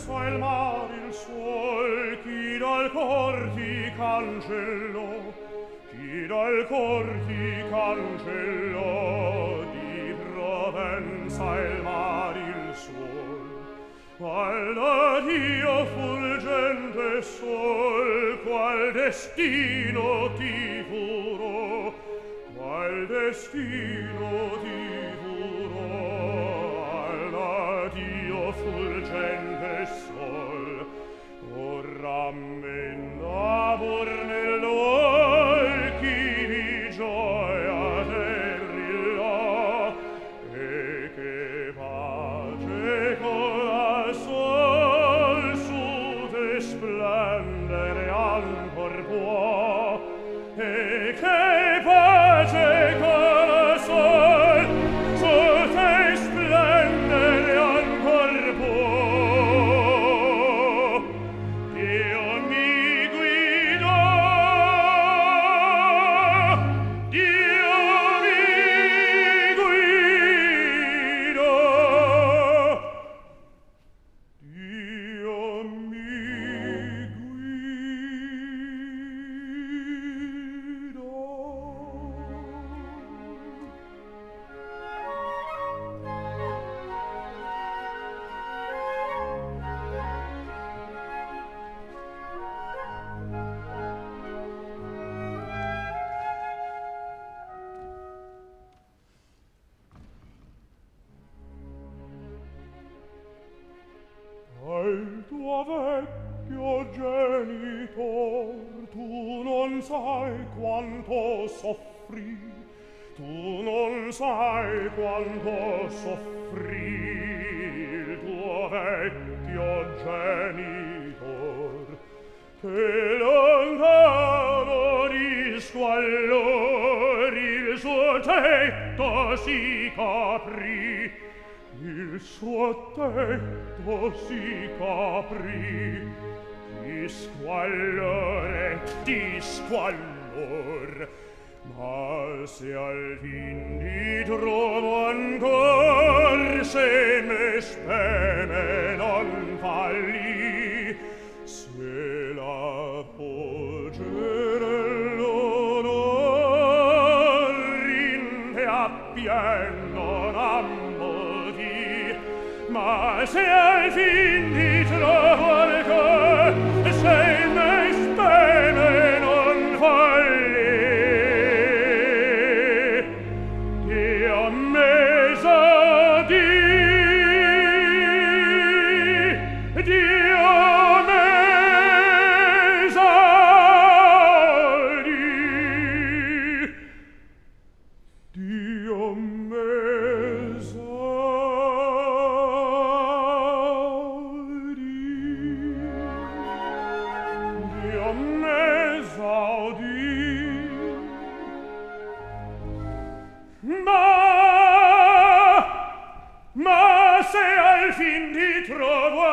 pensa il mar il suol, chi dal cor ti cancellò, chi dal cor ti cancellò, di Provenza il mar il suol. Qual da Dio fulgente sol, qual destino ti furò, qual destino ti furò, al Dio fulgente sol. O rammendavor nell'occhi di gioia terrillò, e che pace col sol su te splendere ancor può, e che pace col sol su te splendere ancor può. Dio mi guidò, Dio mi guidò, Dio mi guidò. Al tuo vecchio genitor tu non sai quanto soffrì, tu non sai quanto soffrì il tuo vecchio genitor, che lontano di squallor il suo tetto si coprì, il suo tetto si coprì di squallore, di squallor. Ma se al fin ti trovo ancor, se me speme non falli, se la voce dell'onor in te appien non ammodi, ma se al fin ti trovo ancor, se me speme non falli, Dio m'esodi, Dio m'esodi, Dio ma se al fin ti trovo